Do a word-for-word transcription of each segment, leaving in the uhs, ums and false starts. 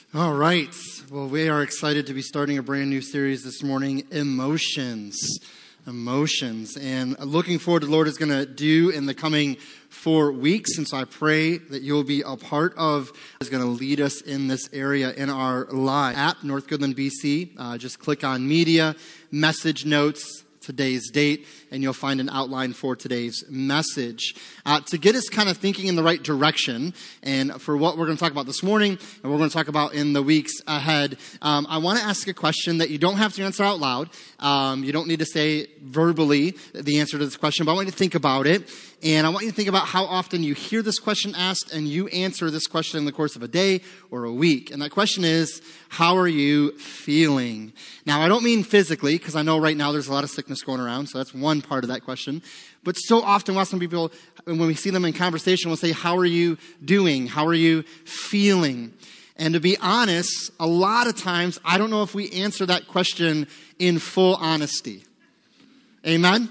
All right. Well, we are excited to be starting a brand new series this morning, Emotions. Emotions. And looking forward to what the Lord is going to do in the coming four weeks. And so I pray that you'll be a part of is going to lead us in this area in our live app, North Goodland, B C. Uh, just click on Media, Message Notes, today's date, and you'll find an outline for today's message. Uh, to get us kind of thinking in the right direction, and for what we're going to talk about this morning, and what we're going to talk about in the weeks ahead, um, I want to ask a question that you don't have to answer out loud. Um, you don't need to say verbally the answer to this question, but I want you to think about it. And I want you to think about how often you hear this question asked and you answer this question in the course of a day or a week. And that question is, how are you feeling? Now, I don't mean physically, because I know right now there's a lot of sickness going around, so that's one part of that question. But so often, while some people, when we see them in conversation, will say, how are you doing? How are you feeling? And to be honest, a lot of times, I don't know if we answer that question in full honesty. Amen?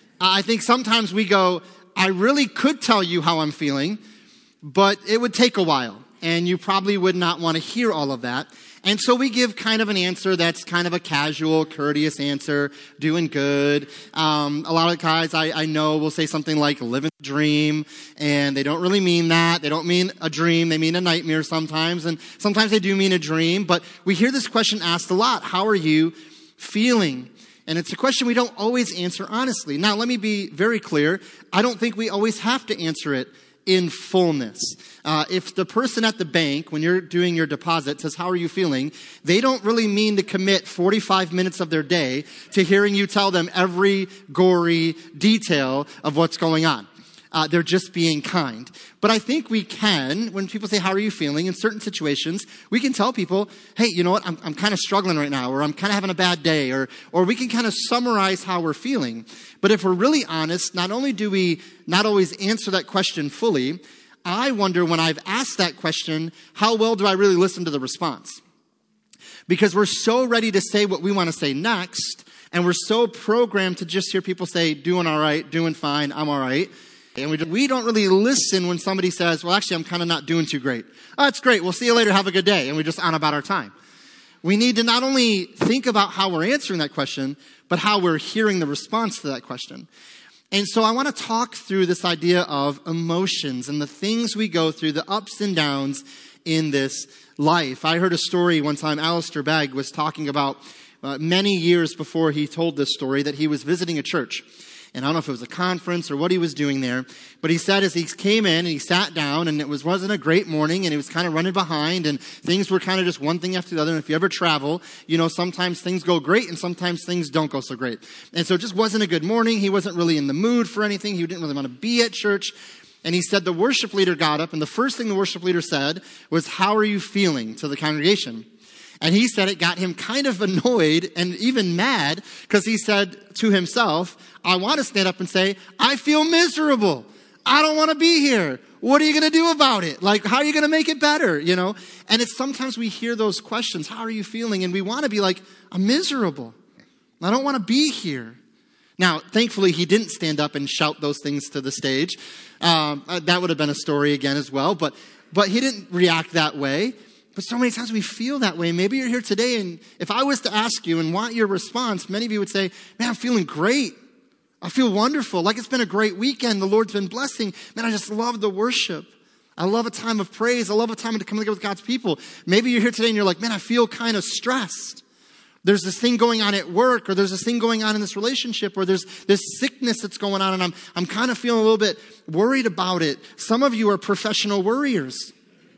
I think sometimes we go, I really could tell you how I'm feeling, but it would take a while, and you probably would not want to hear all of that. And so we give kind of an answer that's kind of a casual, courteous answer, doing good. Um, a lot of guys I, I know will say something like, living the dream, and they don't really mean that. They don't mean a dream. They mean a nightmare sometimes, and sometimes they do mean a dream. But we hear this question asked a lot. How are you feeling? And it's a question we don't always answer honestly. Now, let me be very clear. I don't think we always have to answer it in fullness. Uh, if the person at the bank, when you're doing your deposit, says, how are you feeling? They don't really mean to commit forty-five minutes of their day to hearing you tell them every gory detail of what's going on. Uh, they're just being kind. But I think we can, when people say, how are you feeling? In certain situations, we can tell people, hey, you know what? I'm, I'm kind of struggling right now, or I'm kind of having a bad day, or, or we can kind of summarize how we're feeling. But if we're really honest, not only do we not always answer that question fully, I wonder when I've asked that question, how well do I really listen to the response? Because we're so ready to say what we want to say next, and we're so programmed to just hear people say, doing all right, doing fine, I'm all right. And we don't, we don't really listen when somebody says, well, actually, I'm kind of not doing too great. Oh, that's great. We'll see you later. Have a good day. And we just on about our time. We need to not only think about how we're answering that question, but how we're hearing the response to that question. And so I want to talk through this idea of emotions and the things we go through, the ups and downs in this life. I heard a story one time. Alistair Begg was talking about uh, many years before he told this story that he was visiting a church. And I don't know if it was a conference or what he was doing there. But he said as he came in and he sat down, and it was, wasn't a great morning, and he was kind of running behind, and things were kind of just one thing after the other. And if you ever travel, you know, sometimes things go great and sometimes things don't go so great. And so it just wasn't a good morning. He wasn't really in the mood for anything. He didn't really want to be at church. And he said the worship leader got up, and the first thing the worship leader said was, how are you feeling, to the congregation? And he said it got him kind of annoyed and even mad, because he said to himself, I want to stand up and say, I feel miserable. I don't want to be here. What are you going to do about it? Like, how are you going to make it better? You know? And it's sometimes we hear those questions. How are you feeling? And we want to be like, I'm miserable. I don't want to be here. Now, thankfully, he didn't stand up and shout those things to the stage. Um, that would have been a story again as well. But, but he didn't react that way. But so many times we feel that way. Maybe you're here today, and if I was to ask you and want your response, many of you would say, man, I'm feeling great. I feel wonderful. Like it's been a great weekend. The Lord's been blessing. Man, I just love the worship. I love a time of praise. I love a time to come together with God's people. Maybe you're here today and you're like, man, I feel kind of stressed. There's this thing going on at work, or there's this thing going on in this relationship, or there's this sickness that's going on, and I'm, I'm kind of feeling a little bit worried about it. Some of you are professional worriers.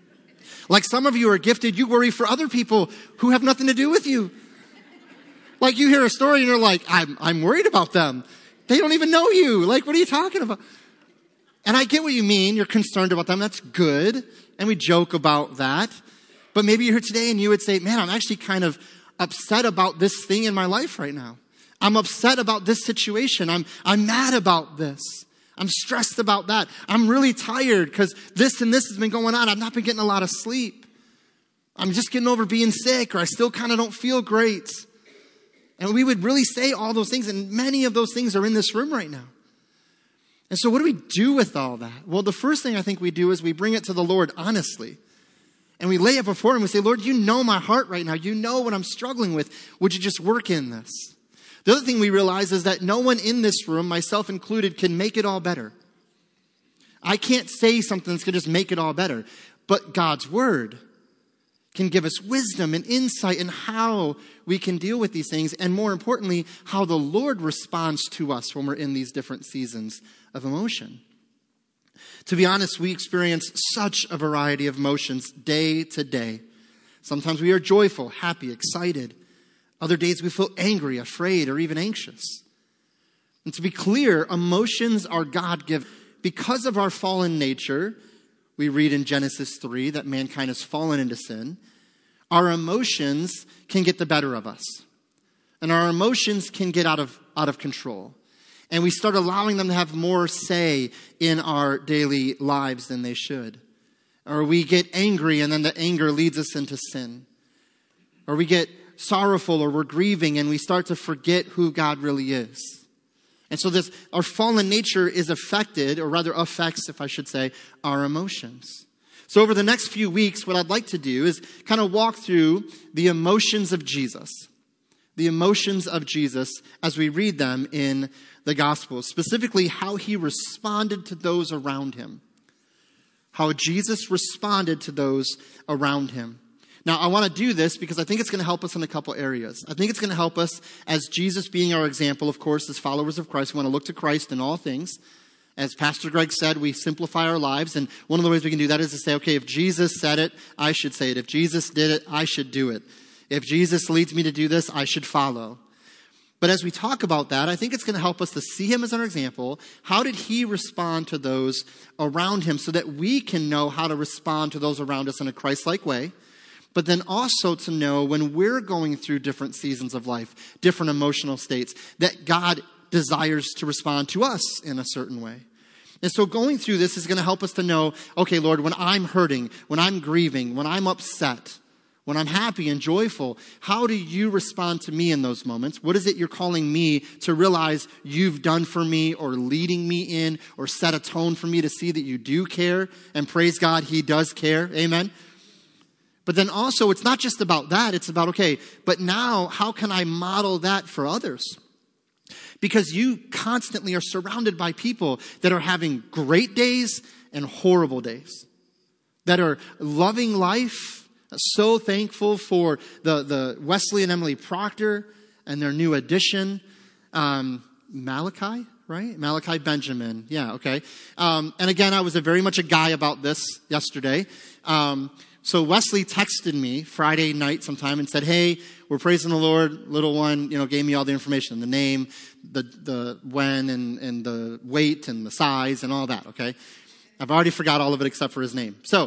Like some of you are gifted, you worry for other people who have nothing to do with you. Like you hear a story and you're like, I'm, I'm worried about them. They don't even know you. Like, what are you talking about? And I get what you mean. You're concerned about them. That's good. And we joke about that. But maybe you're here today and you would say, man, I'm actually kind of upset about this thing in my life right now. I'm upset about this situation. I'm, I'm mad about this. I'm stressed about that. I'm really tired because this and this has been going on. I've not been getting a lot of sleep. I'm just getting over being sick, or I still kind of don't feel great. And we would really say all those things, and many of those things are in this room right now. And so what do we do with all that? Well, the first thing I think we do is we bring it to the Lord honestly. And we lay it before him. We say, Lord, you know my heart right now. You know what I'm struggling with. Would you just work in this? The other thing we realize is that no one in this room, myself included, can make it all better. I can't say something that's going to just make it all better. But God's word can give us wisdom and insight in how we can deal with these things. And more importantly, how the Lord responds to us when we're in these different seasons of emotion. To be honest, we experience such a variety of emotions day to day. Sometimes we are joyful, happy, excited. Other days we feel angry, afraid, or even anxious. And to be clear, emotions are God-given. Because of our fallen nature, we read in Genesis three that mankind has fallen into sin. Our emotions can get the better of us. And our emotions can get out of, out of control. And we start allowing them to have more say in our daily lives than they should. Or we get angry and then the anger leads us into sin. Or we get sorrowful or we're grieving and we start to forget who God really is. And so this, our fallen nature is affected, or rather affects, if I should say, our emotions. So over the next few weeks, what I'd like to do is kind of walk through the emotions of Jesus. The emotions of Jesus as we read them in the Gospels. Specifically, how he responded to those around him. How Jesus responded to those around him. Now, I want to do this because I think it's going to help us in a couple areas. I think it's going to help us as Jesus being our example, of course, as followers of Christ. We want to look to Christ in all things. As Pastor Greg said, we simplify our lives. And one of the ways we can do that is to say, okay, if Jesus said it, I should say it. If Jesus did it, I should do it. If Jesus leads me to do this, I should follow. But as we talk about that, I think it's going to help us to see him as our example. How did he respond to those around him so that we can know how to respond to those around us in a Christ-like way? But then also to know when we're going through different seasons of life, different emotional states, that God desires to respond to us in a certain way. And so going through this is going to help us to know, okay, Lord, when I'm hurting, when I'm grieving, when I'm upset, when I'm happy and joyful, how do you respond to me in those moments? What is it you're calling me to realize you've done for me or leading me in or set a tone for me to see that you do care? And praise God, he does care. Amen. But then also, it's not just about that. It's about, okay, but now how can I model that for others? Because you constantly are surrounded by people that are having great days and horrible days. That are loving life, so thankful for the, the Wesley and Emily Proctor and their new addition, um, Malachi, right? Malachi Benjamin. Yeah, okay. Um, and again, I was a very much a guy about this yesterday. Um, So Wesley texted me Friday night sometime and said, hey, we're praising the Lord. Little one, you know, gave me all the information, the name, the the when, and, and the weight, and the size, and all that, okay? I've already forgot all of it except for his name. So,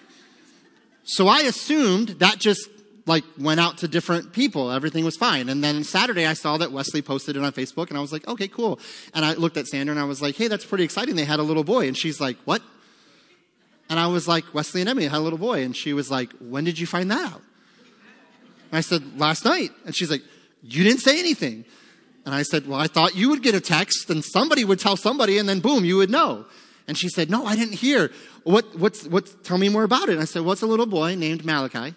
so I assumed that just, like, went out to different people. Everything was fine. And then Saturday I saw that Wesley posted it on Facebook, and I was like, okay, cool. And I looked at Sandra, and I was like, hey, that's pretty exciting. They had a little boy. And she's like, what? And I was like, Wesley and Emily had a little boy. And she was like, when did you find that out? And I said, last night. And she's like, you didn't say anything. And I said, well, I thought you would get a text and somebody would tell somebody and then boom, you would know. And she said, no, I didn't hear. What, what's, what's, tell me more about it. And I said, well, it's a little boy named Malachi.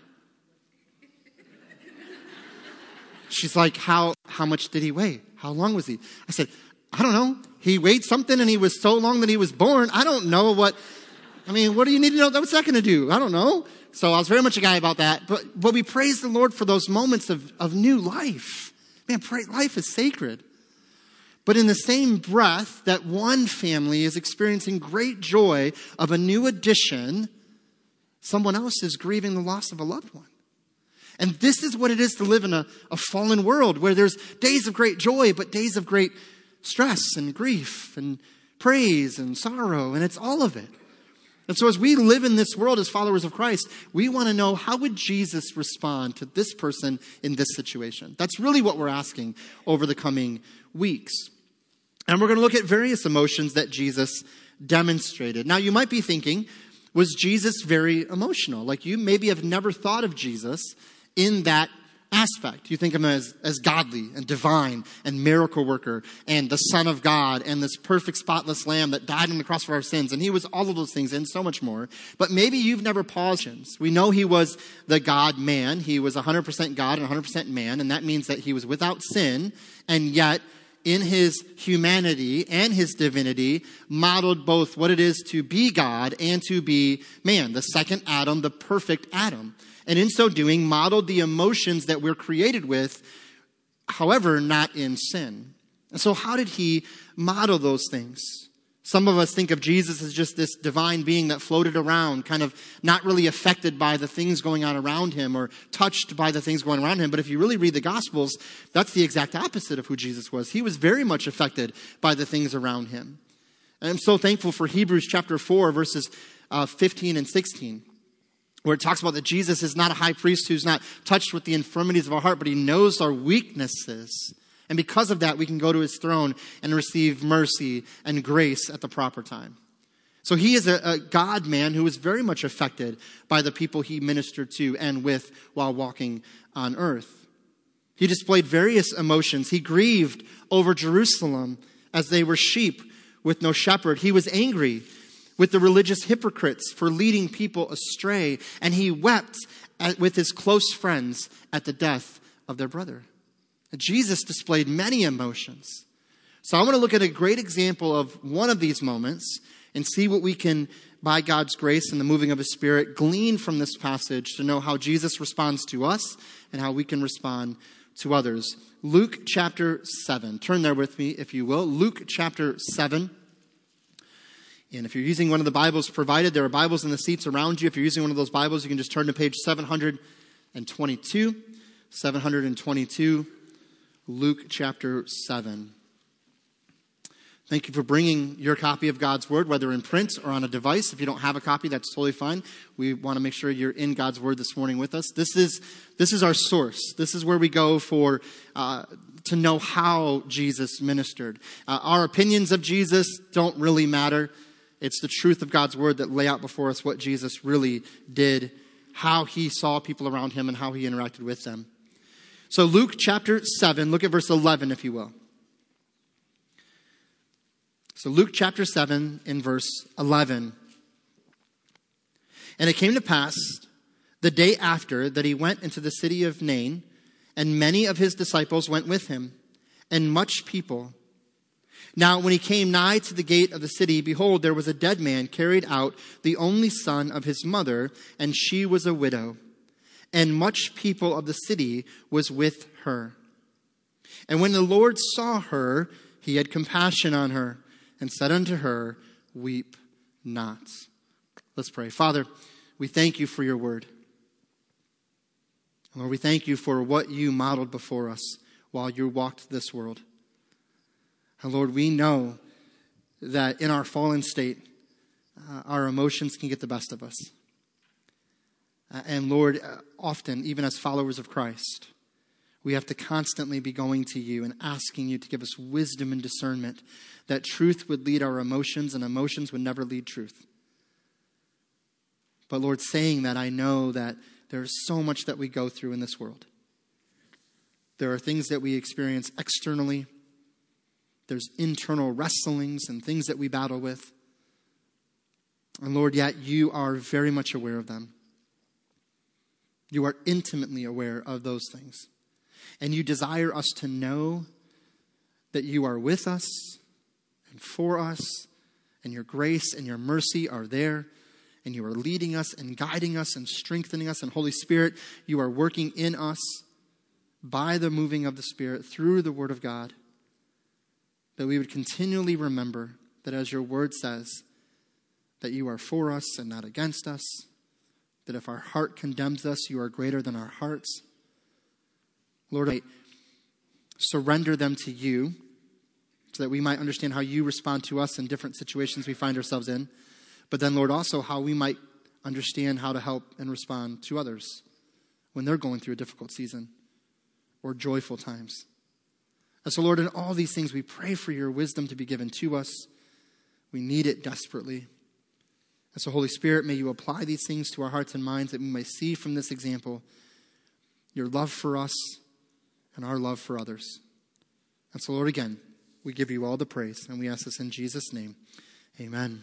She's like, how, how much did he weigh? How long was he? I said, I don't know. He weighed something and he was so long that he was born. I don't know what... I mean, what do you need to know? What's that going to do? I don't know. So I was very much a guy about that. But but we praise the Lord for those moments of, of new life. Man, pray, life is sacred. But in the same breath that one family is experiencing great joy of a new addition, someone else is grieving the loss of a loved one. And this is what it is to live in a, a fallen world where there's days of great joy, but days of great stress and grief and praise and sorrow. And it's all of it. And so as we live in this world as followers of Christ, we want to know, how would Jesus respond to this person in this situation? That's really what we're asking over the coming weeks. And we're going to look at various emotions that Jesus demonstrated. Now, you might be thinking, was Jesus very emotional? Like, you maybe have never thought of Jesus in that aspect. You think of him as, as godly and divine and miracle worker and the Son of God and this perfect spotless lamb that died on the cross for our sins. And he was all of those things and so much more. But maybe you've never paused. We know he was the God-man. He was one hundred percent God and one hundred percent man. And that means that he was without sin, and yet in his humanity and his divinity modeled both what it is to be God and to be man, the second Adam, the perfect Adam. And in so doing, modeled the emotions that we're created with, however, not in sin. And so how did he model those things? Some of us think of Jesus as just this divine being that floated around, kind of not really affected by the things going on around him or touched by the things going around him. But if you really read the Gospels, that's the exact opposite of who Jesus was. He was very much affected by the things around him. And I'm so thankful for Hebrews chapter four, verses uh, fifteen and sixteen. Where it talks about that Jesus is not a high priest who's not touched with the infirmities of our heart, but he knows our weaknesses. And because of that, we can go to his throne and receive mercy and grace at the proper time. So he is a, a God-man who was very much affected by the people he ministered to and with while walking on earth. He displayed various emotions. He grieved over Jerusalem as they were sheep with no shepherd. He was angry with the religious hypocrites for leading people astray. And he wept at, with his close friends at the death of their brother. Jesus displayed many emotions. So I want to look at a great example of one of these moments and see what we can, by God's grace and the moving of his Spirit, glean from this passage to know how Jesus responds to us and how we can respond to others. Luke chapter seven. Turn there with me, if you will. Luke chapter seven. And if you're using one of the Bibles provided, there are Bibles in the seats around you. If you're using one of those Bibles, you can just turn to page seven hundred twenty-two. seven hundred twenty-two, Luke chapter seven. Thank you for bringing your copy of God's Word, whether in print or on a device. If you don't have a copy, that's totally fine. We want to make sure you're in God's Word this morning with us. This is this is our source. This is where we go for uh, to know how Jesus ministered. Uh, our opinions of Jesus don't really matter. It's the truth of God's Word that lay out before us what Jesus really did, how he saw people around him, and how he interacted with them. So Luke chapter seven, look at verse eleven, if you will. So Luke chapter seven in verse eleven. And it came to pass the day after that he went into the city of Nain, and many of his disciples went with him, and much people. Now when he came nigh to the gate of the city, behold, there was a dead man carried out, the only son of his mother, and she was a widow. And much people of the city was with her. And when the Lord saw her, he had compassion on her, and said unto her, weep not. Let's pray. Father, we thank you for your word. Lord, we thank you for what you modeled before us while you walked this world. And Lord, we know that in our fallen state, uh, our emotions can get the best of us. Uh, and Lord, uh, often, even as followers of Christ, we have to constantly be going to you and asking you to give us wisdom and discernment, that truth would lead our emotions and emotions would never lead truth. But Lord, saying that, I know that there's so much that we go through in this world. There are things that we experience externally. There's internal wrestlings and things that we battle with. And Lord, yet you are very much aware of them. You are intimately aware of those things. And you desire us to know that you are with us and for us, and your grace and your mercy are there, and you are leading us and guiding us and strengthening us. And Holy Spirit, you are working in us by the moving of the Spirit through the Word of God, that we would continually remember that as your word says, that you are for us and not against us, that if our heart condemns us, you are greater than our hearts. Lord, I surrender them to you so that we might understand how you respond to us in different situations we find ourselves in. But then, Lord, also how we might understand how to help and respond to others when they're going through a difficult season or joyful times. And so, Lord, in all these things, we pray for your wisdom to be given to us. We need it desperately. And so, Holy Spirit, may you apply these things to our hearts and minds that we may see from this example your love for us, and our love for others. And so, Lord, again, we give you all the praise, and we ask this in Jesus' name. Amen.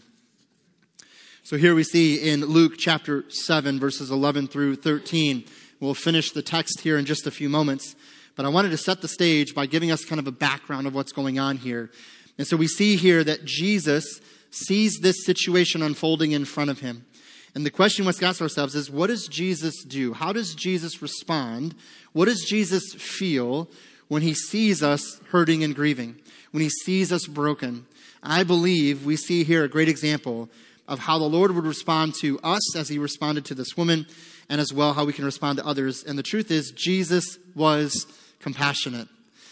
So here we see in Luke chapter seven, verses eleven through thirteen. We'll finish the text here in just a few moments. But I wanted to set the stage by giving us kind of a background of what's going on here. And so we see here that Jesus sees this situation unfolding in front of him. And the question we must ask ourselves is, what does Jesus do? How does Jesus respond? What does Jesus feel when he sees us hurting and grieving? When he sees us broken? I believe we see here a great example of how the Lord would respond to us as he responded to this woman, and as well how we can respond to others. And the truth is, Jesus was compassionate.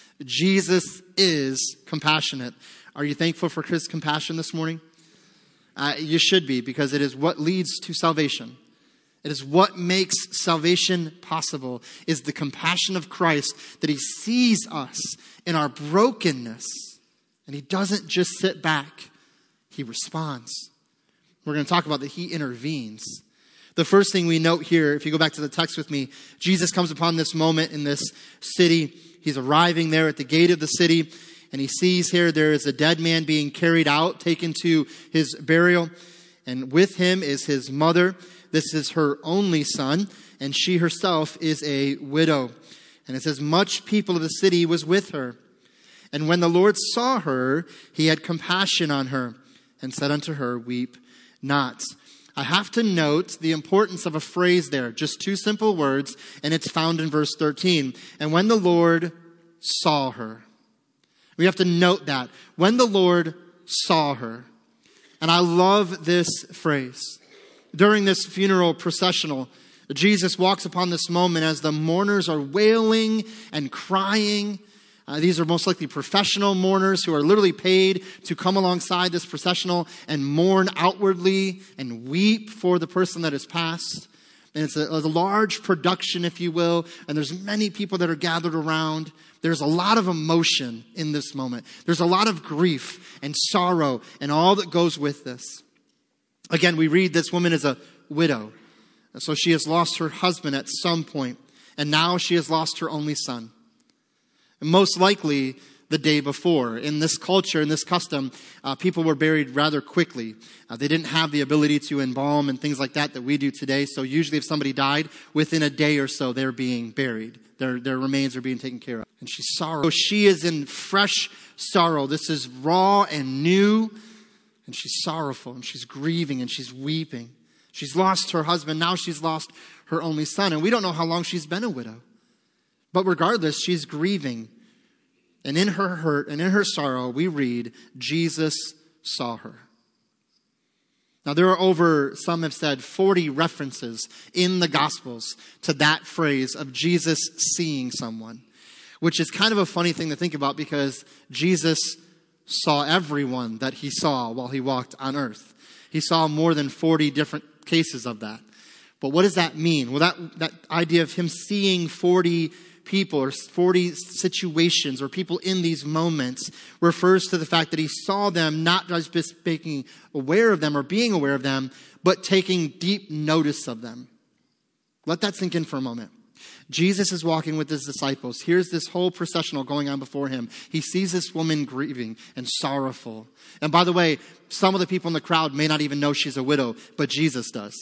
Jesus is compassionate. Are you thankful for his compassion this morning? Uh, you should be, because it is what leads to salvation. It is what makes salvation possible, is the compassion of Christ, that he sees us in our brokenness, and he doesn't just sit back. He responds. We're going to talk about that he intervenes. The first thing we note here, if you go back to the text with me, Jesus comes upon this moment in this city. He's arriving there at the gate of the city, and he sees here there is a dead man being carried out, taken to his burial. And with him is his mother. This is her only son, and she herself is a widow. And it says, much people of the city was with her. And when the Lord saw her, he had compassion on her, and said unto her, weep not. I have to note the importance of a phrase there, just two simple words, and it's found in verse thirteen. And when the Lord saw her. We have to note that. When the Lord saw her. And I love this phrase. During this funeral processional, Jesus walks upon this moment as the mourners are wailing and crying. Uh, these are most likely professional mourners who are literally paid to come alongside this processional and mourn outwardly and weep for the person that has passed. And it's a, a large production, if you will, and there's many people that are gathered around. There's a lot of emotion in this moment. There's a lot of grief and sorrow and all that goes with this. Again, we read this woman is a widow. So she has lost her husband at some point, and now she has lost her only son. And most likely the day before. In this culture, in this custom, uh, people were buried rather quickly. Uh, they didn't have the ability to embalm and things like that that we do today. So usually if somebody died, within a day or so, they're being buried. Their, their remains are being taken care of. And she's sorrow. She is in fresh sorrow. This is raw and new. And she's sorrowful and she's grieving and she's weeping. She's lost her husband. Now she's lost her only son. And we don't know how long she's been a widow. But regardless, she's grieving. And in her hurt and in her sorrow, we read, Jesus saw her. Now, there are over, some have said, forty references in the Gospels to that phrase of Jesus seeing someone, which is kind of a funny thing to think about because Jesus saw everyone that he saw while he walked on earth. He saw more than forty different cases of that. But what does that mean? Well, that, that idea of him seeing forty people or forty situations or people in these moments refers to the fact that he saw them not just being aware of them or being aware of them, but taking deep notice of them. Let that sink in for a moment. Jesus is walking with his disciples. Here's this whole processional going on before him. He sees this woman grieving and sorrowful. And by the way, some of the people in the crowd may not even know she's a widow, but Jesus does.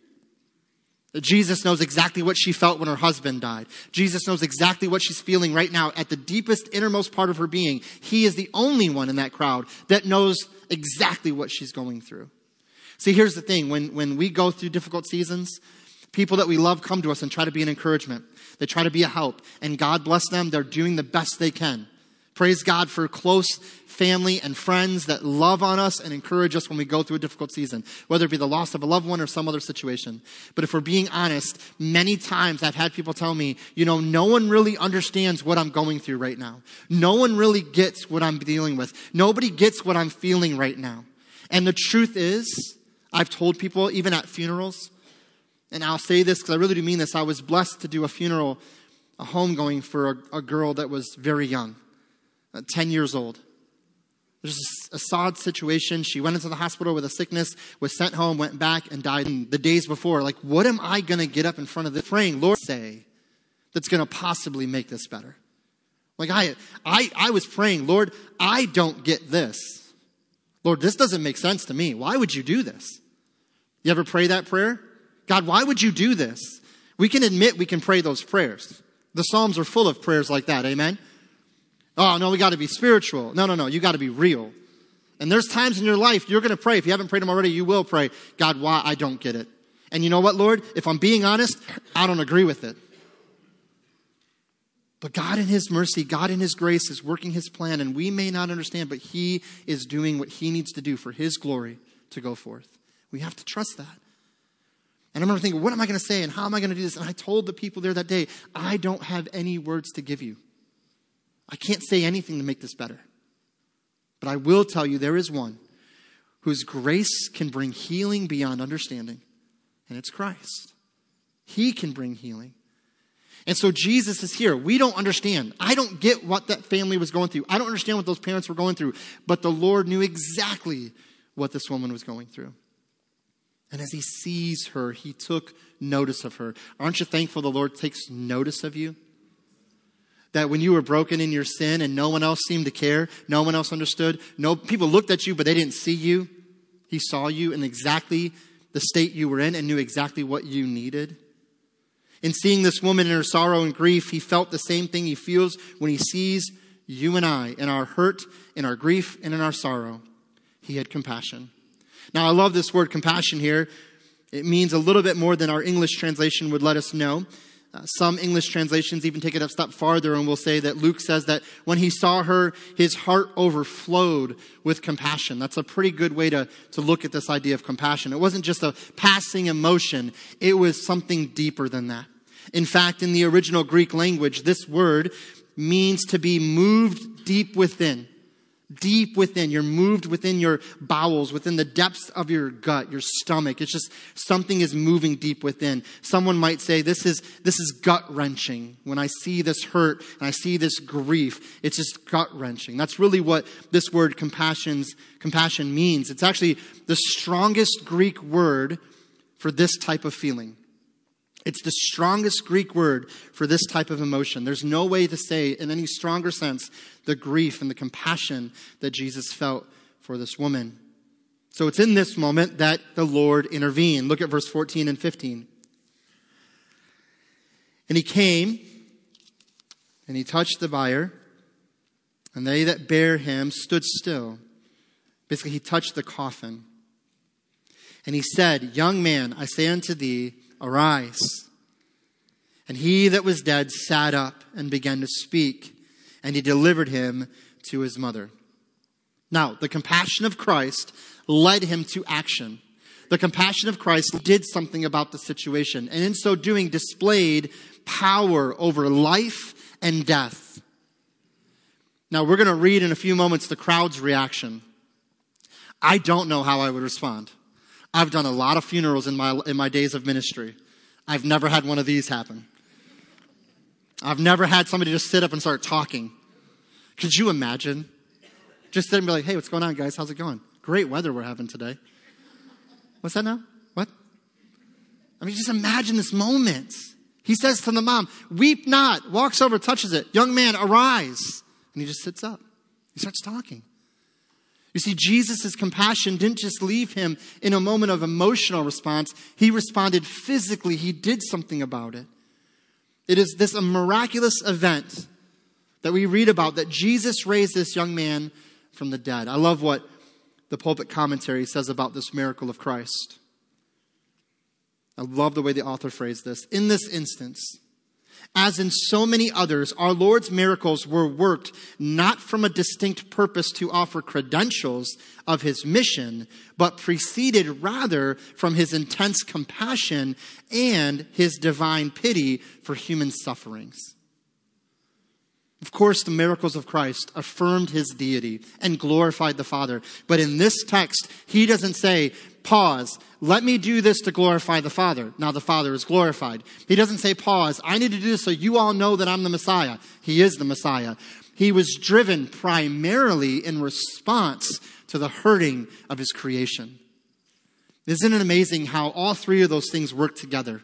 Jesus knows exactly what she felt when her husband died. Jesus knows exactly what she's feeling right now at the deepest, innermost part of her being. He is the only one in that crowd that knows exactly what she's going through. See, here's the thing. When, when we go through difficult seasons, people that we love come to us and try to be an encouragement. They try to be a help. And God bless them. They're doing the best they can. Praise God for close family and friends that love on us and encourage us when we go through a difficult season, whether it be the loss of a loved one or some other situation. But if we're being honest, many times I've had people tell me, you know, no one really understands what I'm going through right now. No one really gets what I'm dealing with. Nobody gets what I'm feeling right now. And the truth is, I've told people, even at funerals, and I'll say this because I really do mean this, I was blessed to do a funeral, a homegoing for a, a girl that was very young. Uh, ten years old. There's a, a sad situation. She went into the hospital with a sickness, was sent home, went back and died the days before. Like, what am I going to get up in front of the praying? Lord, say that's going to possibly make this better. Like I, I, I was praying, Lord, I don't get this. Lord, this doesn't make sense to me. Why would you do this? You ever pray that prayer? God, why would you do this? We can admit we can pray those prayers. The Psalms are full of prayers like that. Amen. Oh, no, we got to be spiritual. No, no, no. You got to be real. And there's times in your life you're going to pray. If you haven't prayed them already, you will pray. God, why? I don't get it. And you know what, Lord? If I'm being honest, I don't agree with it. But God in his mercy, God in his grace is working his plan, and we may not understand, but he is doing what he needs to do for his glory to go forth. We have to trust that. And I remember thinking, what am I going to say, and how am I going to do this? And I told the people there that day, I don't have any words to give you. I can't say anything to make this better. But I will tell you, there is one whose grace can bring healing beyond understanding, and it's Christ. He can bring healing. And so Jesus is here. We don't understand. I don't get what that family was going through. I don't understand what those parents were going through. But the Lord knew exactly what this woman was going through. And as he sees her, he took notice of her. Aren't you thankful the Lord takes notice of you? That when you were broken in your sin and no one else seemed to care, no one else understood, no people looked at you but they didn't see you. He saw you in exactly the state you were in and knew exactly what you needed. In seeing this woman in her sorrow and grief, he felt the same thing he feels when he sees you and I in our hurt, in our grief, and in our sorrow. He had compassion. Now, I love this word compassion here. It means a little bit more than our English translation would let us know. Uh, some English translations even take it a step farther and will say that Luke says that when he saw her, his heart overflowed with compassion. That's a pretty good way to, to look at this idea of compassion. It wasn't just a passing emotion. It was something deeper than that. In fact, in the original Greek language, this word means to be moved deep within. Deep within. You're moved within your bowels, within the depths of your gut, your stomach. It's just something is moving deep within. Someone might say, this is this is gut-wrenching. When I see this hurt and I see this grief, it's just gut-wrenching. That's really what this word compassion's, compassion means. It's actually the strongest Greek word for this type of feeling. It's the strongest Greek word for this type of emotion. There's no way to say in any stronger sense the grief and the compassion that Jesus felt for this woman. So it's in this moment that the Lord intervened. Look at verse fourteen and fifteen. And he came and he touched the bier, and they that bare him stood still. Basically, he touched the coffin. And he said, Young man, I say unto thee, arise. And he that was dead sat up and began to speak, and he delivered him to his mother. Now, the compassion of Christ led him to action. The compassion of Christ did something about the situation, and in so doing displayed power over life and death. Now, we're going to read in a few moments the crowd's reaction. I don't know how I would respond. I've done a lot of funerals in my in my days of ministry. I've never had one of these happen. I've never had somebody just sit up and start talking. Could you imagine? Just sit and be like, hey, what's going on, guys? How's it going? Great weather we're having today. What's that now? What? I mean, just imagine this moment. He says to the mom, weep not, walks over, touches it. Young man, arise. And he just sits up. He starts talking. You see, Jesus' compassion didn't just leave him in a moment of emotional response. He responded physically. He did something about it. It is this a miraculous event that we read about, that Jesus raised this young man from the dead. I love what the pulpit commentary says about this miracle of Christ. I love the way the author phrased this. In this instance, as in so many others, our Lord's miracles were worked not from a distinct purpose to offer credentials of his mission, but preceded rather from his intense compassion and his divine pity for human sufferings. Of course, the miracles of Christ affirmed his deity and glorified the Father. But in this text, he doesn't say, pause, let me do this to glorify the Father. Now the Father is glorified. He doesn't say, pause, I need to do this so you all know that I'm the Messiah. He is the Messiah. He was driven primarily in response to the hurting of his creation. Isn't it amazing how all three of those things work together?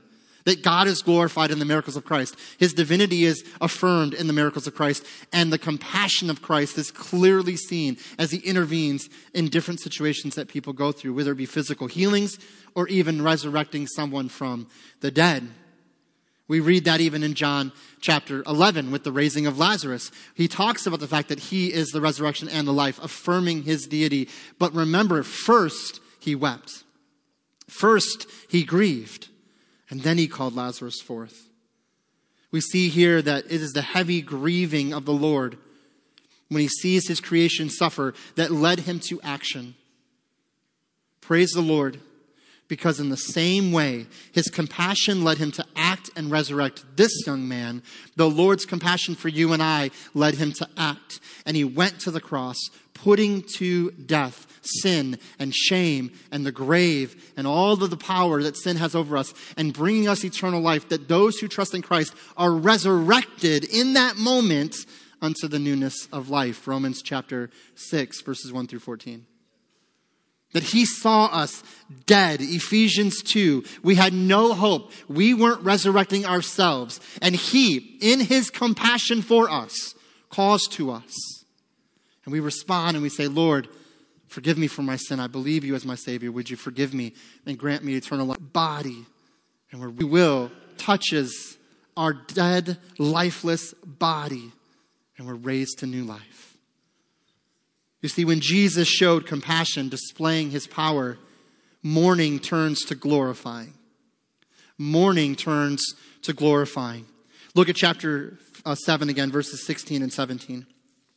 that God is glorified in the miracles of Christ. His divinity is affirmed in the miracles of Christ, and the compassion of Christ is clearly seen as he intervenes in different situations that people go through, whether it be physical healings or even resurrecting someone from the dead. We read that even in John chapter eleven with the raising of Lazarus. He talks about the fact that he is the resurrection and the life, affirming his deity. But remember, first he wept. First he grieved. And then he called Lazarus forth. We see here that it is the heavy grieving of the Lord when he sees his creation suffer that led him to action. Praise the Lord. Because in the same way, his compassion led him to act and resurrect this young man. The Lord's compassion for you and I led him to act. And he went to the cross, putting to death sin and shame and the grave and all of the power that sin has over us, and bringing us eternal life, that those who trust in Christ are resurrected in that moment unto the newness of life. Romans chapter six, verses one through fourteen. That he saw us dead. Ephesians two. We had no hope. We weren't resurrecting ourselves. And he, in his compassion for us, calls to us. And we respond and we say, Lord, forgive me for my sin. I believe you as my Savior. Would you forgive me and grant me eternal life? Body. And where we will touches our dead, lifeless body. And we're raised to new life. You see, when Jesus showed compassion, displaying his power, mourning turns to glorifying. Mourning turns to glorifying. Look at chapter uh, seven again, verses sixteen and seventeen.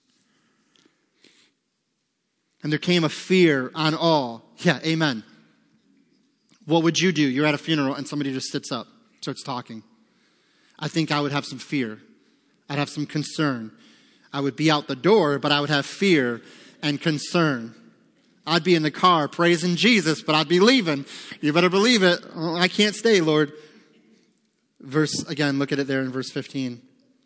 And there came a fear on all. Yeah, amen. What would you do? You're at a funeral and somebody just sits up, starts talking. I think I would have some fear. I'd have some concern. I would be out the door, but I would have fear and concern. I'd be in the car praising Jesus, but I'd be leaving. You better believe it. Oh, I can't stay, Lord. Verse, again, look at it there in verse fifteen.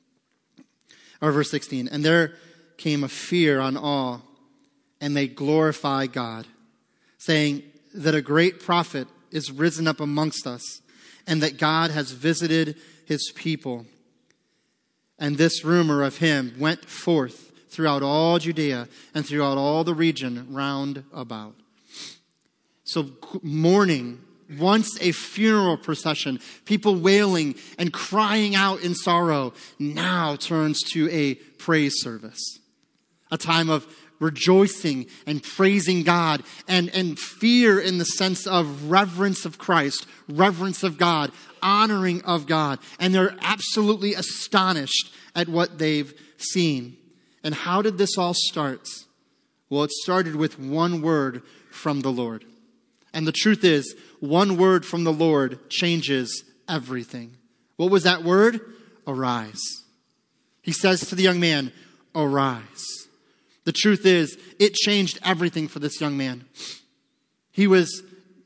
Or verse sixteen. And there came a fear on all, and they glorify God, saying that a great prophet is risen up amongst us, and that God has visited his people. And this rumor of him went forth throughout all Judea and throughout all the region round about. So mourning, once a funeral procession, people wailing and crying out in sorrow, now turns to a praise service. A time of rejoicing and praising God, and, and fear in the sense of reverence of Christ, reverence of God, honoring of God. And they're absolutely astonished at what they've seen. And how did this all start? Well, it started with one word from the Lord. And the truth is, one word from the Lord changes everything. What was that word? Arise. He says to the young man, arise. The truth is, it changed everything for this young man. He was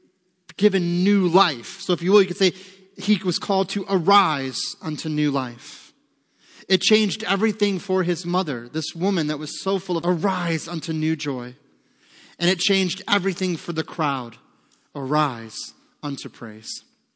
given new life. So if you will, you could say he was called to arise unto new life. It changed everything for his mother, this woman that was so full of arise unto new joy. And it changed everything for the crowd. Arise unto praise.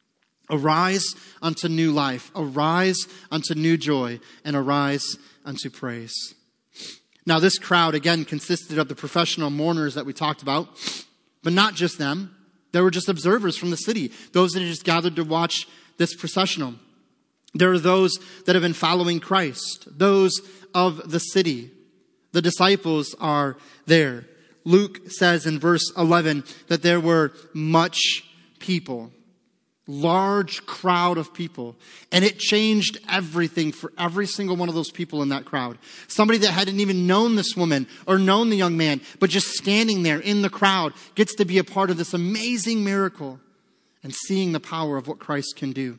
Arise unto new life. Arise unto new joy. And arise unto praise. Now this crowd, again, consisted of the professional mourners that we talked about. But not just them. There were just observers from the city. Those that had just gathered to watch this processional. There are those that have been following Christ, those of the city. The disciples are there. Luke says in verse eleven that there were much people, large crowd of people. And it changed everything for every single one of those people in that crowd. Somebody that hadn't even known this woman or known the young man, but just standing there in the crowd gets to be a part of this amazing miracle and seeing the power of what Christ can do.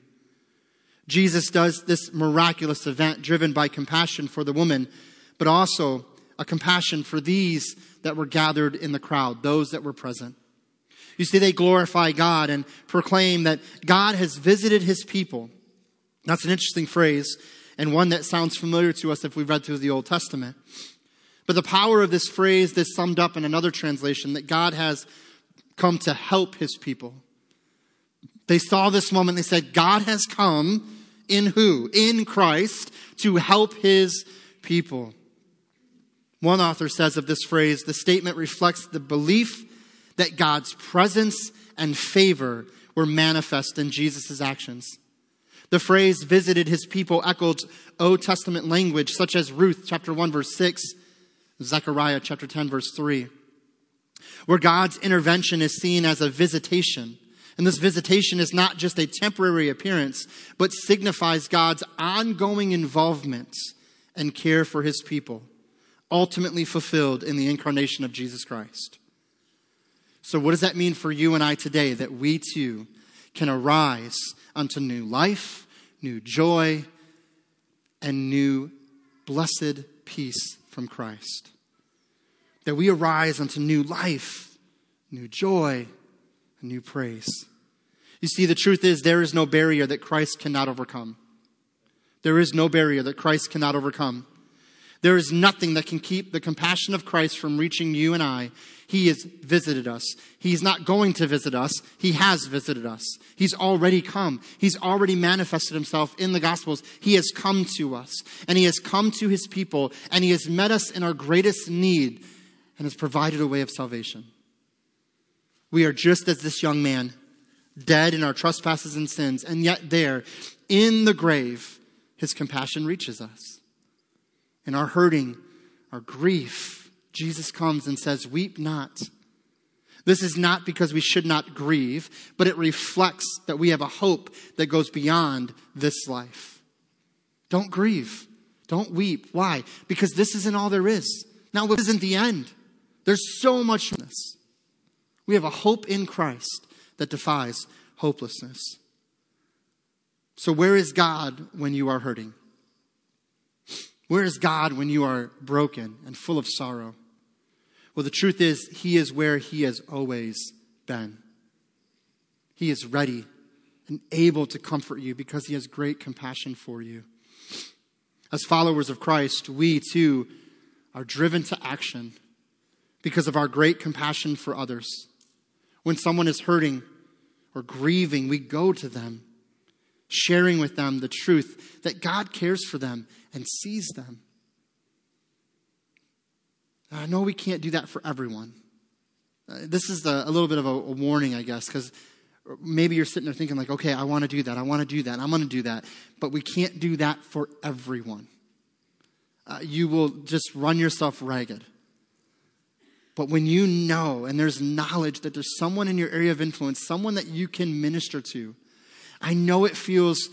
Jesus does this miraculous event driven by compassion for the woman, but also a compassion for these that were gathered in the crowd, those that were present. You see, they glorify God and proclaim that God has visited his people. That's an interesting phrase, and one that sounds familiar to us if we've read through the Old Testament. But the power of this phrase is summed up in another translation, that God has come to help his people. They saw this moment. They said, God has come in who? In Christ to help his people. One author says of this phrase, the statement reflects the belief that God's presence and favor were manifest in Jesus' actions. The phrase visited his people echoed Old Testament language such as Ruth chapter one verse six, Zechariah chapter ten verse three, where God's intervention is seen as a visitation. And this visitation is not just a temporary appearance, but signifies God's ongoing involvement and care for his people, ultimately fulfilled in the incarnation of Jesus Christ. So what does that mean for you and I today? That we too can arise unto new life, new joy, and new blessed peace from Christ. That we arise unto new life, new joy, and new praise. You see, the truth is there is no barrier that Christ cannot overcome. There is no barrier that Christ cannot overcome. There is nothing that can keep the compassion of Christ from reaching you and I. He has visited us. He's not going to visit us. He has visited us. He's already come. He's already manifested himself in the Gospels. He has come to us. And he has come to his people. And he has met us in our greatest need and has provided a way of salvation. We are just as this young man, dead in our trespasses and sins. And yet there, in the grave, his compassion reaches us. In our hurting, our grief, Jesus comes and says, weep not. This is not because we should not grieve, but it reflects that we have a hope that goes beyond this life. Don't grieve. Don't weep. Why? Because this isn't all there is. Now, this isn't the end. There's so much in this. We have a hope in Christ that defies hopelessness. So where is God when you are hurting? Where is God when you are broken and full of sorrow? Well, the truth is, he is where he has always been. He is ready and able to comfort you because he has great compassion for you. As followers of Christ, we too are driven to action because of our great compassion for others. When someone is hurting or grieving, we go to them, sharing with them the truth that God cares for them and sees them. I know we can't do that for everyone. Uh, this is the, a little bit of a, a warning, I guess, because maybe you're sitting there thinking like, okay, I want to do that. I want to do that. I'm going to do that. But we can't do that for everyone. Uh, you will just run yourself ragged. But when you know and there's knowledge that there's someone in your area of influence, someone that you can minister to, I know it feels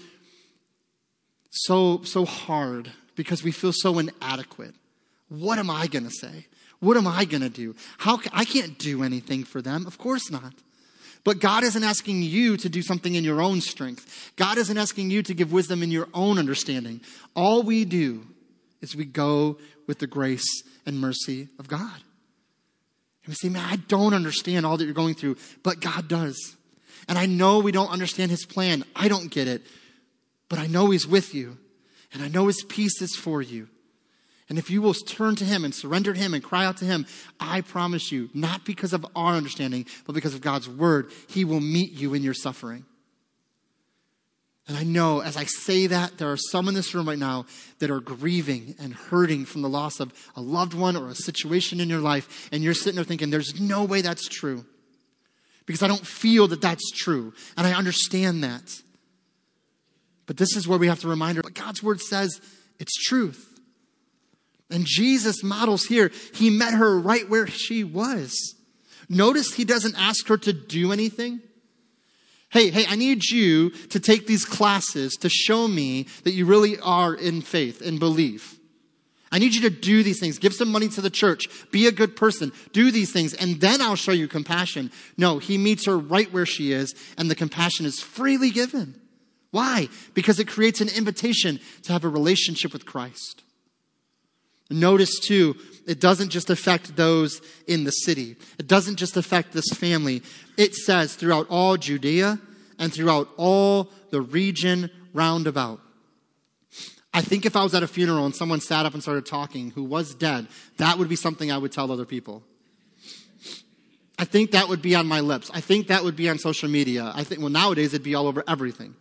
so, so hard because we feel so inadequate. What am I going to say? What am I going to do? How can, I can't do anything for them. Of course not. But God isn't asking you to do something in your own strength. God isn't asking you to give wisdom in your own understanding. All we do is we go with the grace and mercy of God. And we say, man, I don't understand all that you're going through, but God does. And I know we don't understand his plan. I don't get it. But I know he's with you. And I know his peace is for you. And if you will turn to him and surrender to him and cry out to him, I promise you, not because of our understanding, but because of God's word, he will meet you in your suffering. And I know as I say that, there are some in this room right now that are grieving and hurting from the loss of a loved one or a situation in your life. And you're sitting there thinking, there's no way that's true. Because I don't feel that that's true. And I understand that. But this is where we have to remind her, but God's word says it's truth. And Jesus models here, he met her right where she was. Notice he doesn't ask her to do anything. Hey, hey, I need you to take these classes to show me that you really are in faith and believe. I need you to do these things. Give some money to the church. Be a good person. Do these things, and then I'll show you compassion. No, he meets her right where she is, and the compassion is freely given. Why? Because it creates an invitation to have a relationship with Christ. Notice too, it doesn't just affect those in the city. It doesn't just affect this family. It says throughout all Judea and throughout all the region round about. I think if I was at a funeral and someone sat up and started talking who was dead, that would be something I would tell other people. I think that would be on my lips. I think that would be on social media. I think, well, nowadays it'd be all over everything.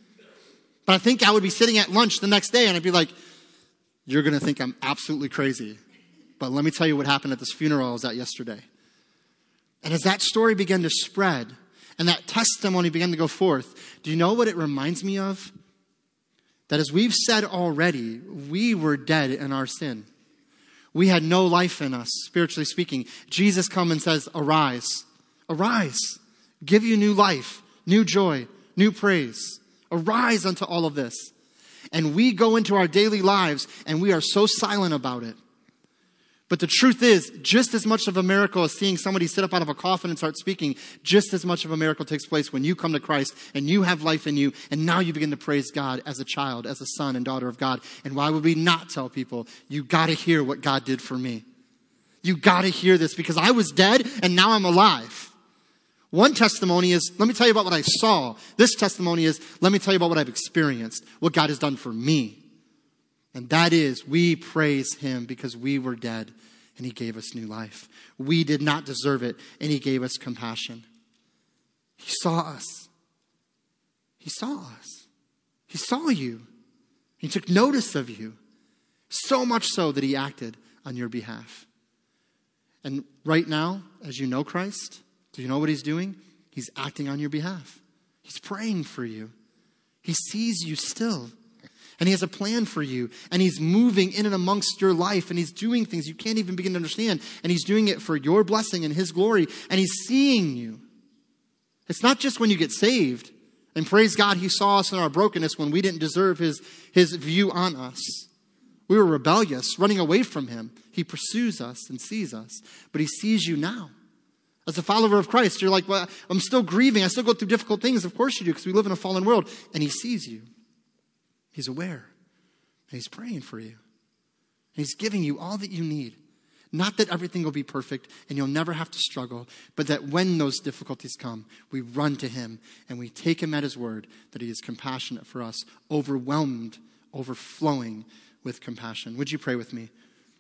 But I think I would be sitting at lunch the next day and I'd be like, you're going to think I'm absolutely crazy. But let me tell you what happened at this funeral I was at yesterday. And as that story began to spread and that testimony began to go forth, do you know what it reminds me of? That as we've said already, we were dead in our sin. We had no life in us, spiritually speaking. Jesus comes and says, arise, arise, give you new life, new joy, new praise. Arise unto all of this. And we go into our daily lives and we are so silent about it. But the truth is, just as much of a miracle as seeing somebody sit up out of a coffin and start speaking, just as much of a miracle takes place when you come to Christ and you have life in you and now you begin to praise God as a child, as a son and daughter of God. And why would we not tell people, you got to hear what God did for me? You got to hear this because I was dead and now I'm alive. One testimony is, let me tell you about what I saw. This testimony is, let me tell you about what I've experienced, what God has done for me. And that is, we praise him because we were dead and he gave us new life. We did not deserve it and he gave us compassion. He saw us. He saw us. He saw you. He took notice of you. So much so that he acted on your behalf. And right now, as you know Christ, do you know what he's doing? He's acting on your behalf. He's praying for you. He sees you still. And he has a plan for you. And he's moving in and amongst your life. And he's doing things you can't even begin to understand. And he's doing it for your blessing and his glory. And he's seeing you. It's not just when you get saved. And praise God, he saw us in our brokenness when we didn't deserve his, his view on us. We were rebellious, running away from him. He pursues us and sees us. But he sees you now. As a follower of Christ, you're like, well, I'm still grieving. I still go through difficult things. Of course you do, because we live in a fallen world. And he sees you. He's aware. And he's praying for you. And he's giving you all that you need. Not that everything will be perfect and you'll never have to struggle, but that when those difficulties come, we run to him and we take him at his word that he is compassionate for us, overwhelmed, overflowing with compassion. Would you pray with me?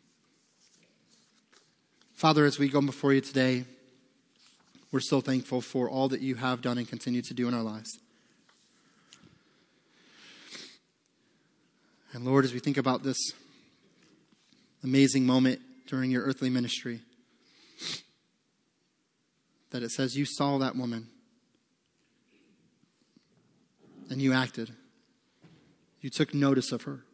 Father, as we go before you today, we're so thankful for all that you have done and continue to do in our lives. And Lord, as we think about this amazing moment during your earthly ministry, that it says you saw that woman and you acted. You took notice of her.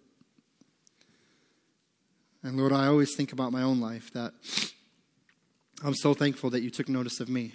And Lord, I always think about my own life that I'm so thankful that you took notice of me.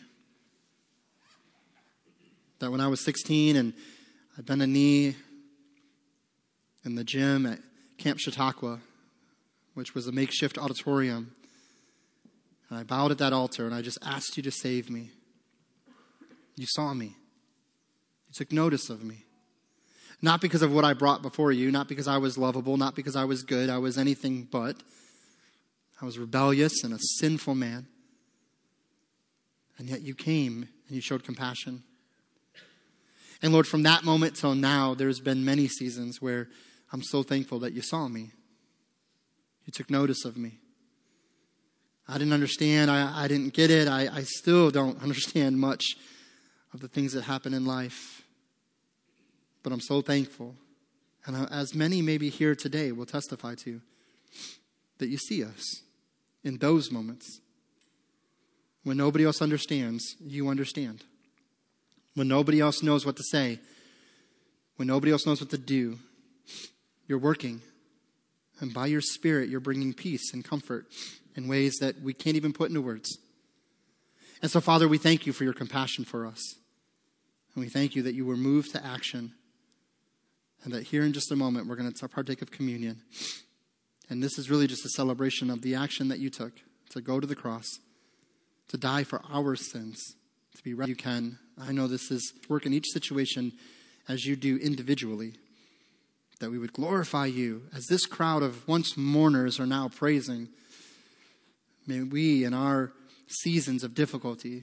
That when I was sixteen and I'd bent a knee in the gym at Camp Chautauqua, which was a makeshift auditorium, and I bowed at that altar and I just asked you to save me. You saw me. You took notice of me. Not because of what I brought before you, not because I was lovable, not because I was good, I was anything but. I was rebellious and a sinful man. And yet you came and you showed compassion. And Lord, from that moment till now, there's been many seasons where I'm so thankful that you saw me. You took notice of me. I didn't understand. I, I didn't get it. I, I still don't understand much of the things that happen in life. But I'm so thankful. And as many maybe here today will testify to, that you see us in those moments. When nobody else understands, you understand. When nobody else knows what to say, when nobody else knows what to do, you're working. And by your Spirit, you're bringing peace and comfort in ways that we can't even put into words. And so, Father, we thank you for your compassion for us. And we thank you that you were moved to action. And that here in just a moment, we're going to partake of communion. And this is really just a celebration of the action that you took to go to the cross, to die for our sins, to be ready. You can. I know this is work in each situation as you do individually. That we would glorify you as this crowd of once mourners are now praising. May we in our seasons of difficulty,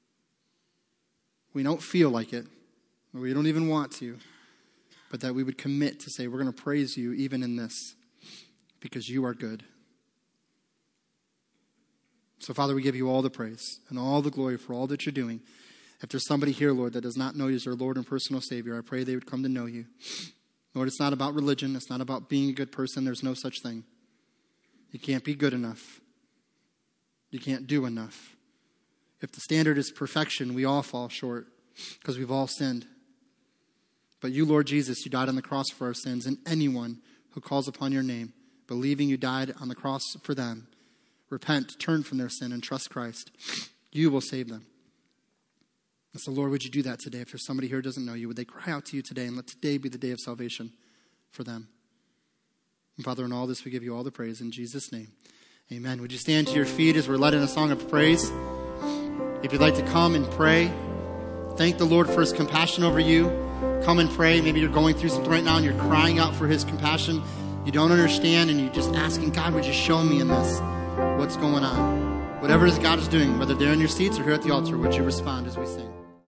we don't feel like it, or we don't even want to, but that we would commit to say we're going to praise you even in this because you are good. So, Father, we give you all the praise and all the glory for all that you're doing. If there's somebody here, Lord, that does not know you as their Lord and personal Savior, I pray they would come to know you. Lord, it's not about religion. It's not about being a good person. There's no such thing. You can't be good enough. You can't do enough. If the standard is perfection, we all fall short because we've all sinned. But you, Lord Jesus, you died on the cross for our sins, and anyone who calls upon your name, believing you died on the cross for them, repent, turn from their sin, and trust Christ, you will save them. And so, Lord, would you do that today? If there's somebody here who doesn't know you, would they cry out to you today and let today be the day of salvation for them? And Father, in all this, we give you all the praise in Jesus' name. Amen. Would you stand to your feet as we're led in a song of praise? If you'd like to come and pray, thank the Lord for his compassion over you. Come and pray. Maybe you're going through something right now and you're crying out for his compassion. You don't understand and you're just asking, God, would you show me in this what's going on? Whatever it is God is doing, whether they're in your seats or here at the altar, would you respond as we sing?